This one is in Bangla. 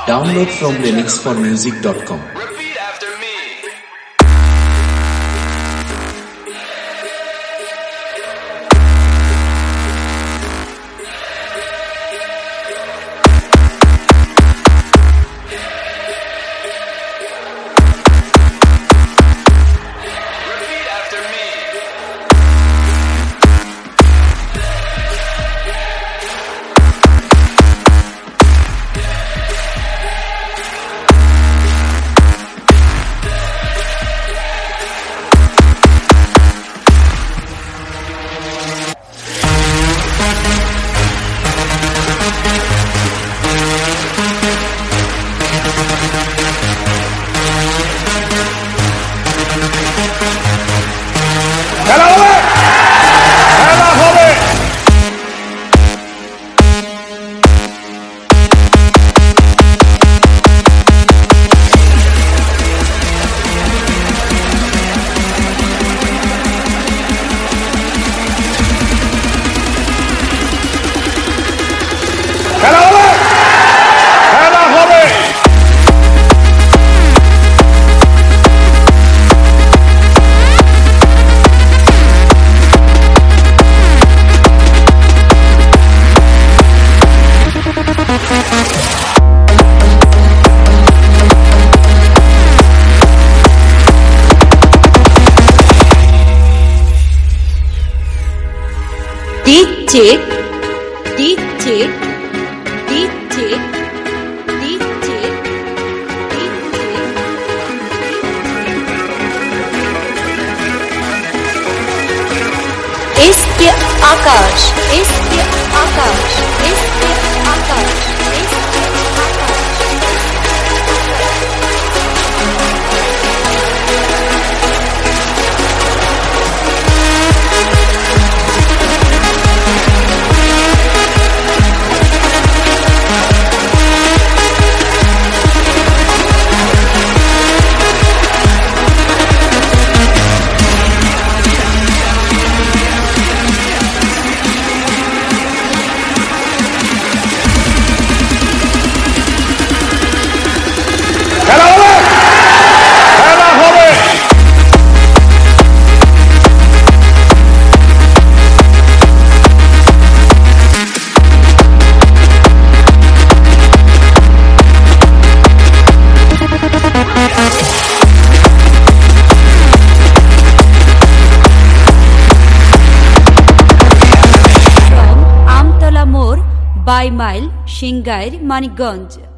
Download from linuxformusic.com. Repeat after me. Repeat after me. খেলা হবে খেলা হবে খেলা হবে খেলা হবে DJ DJ DJ DJ SP Akash SP Akash SP Akash SP খেলা হবে খেলা হবে from Amtala More by Mile Shingair Manikganj.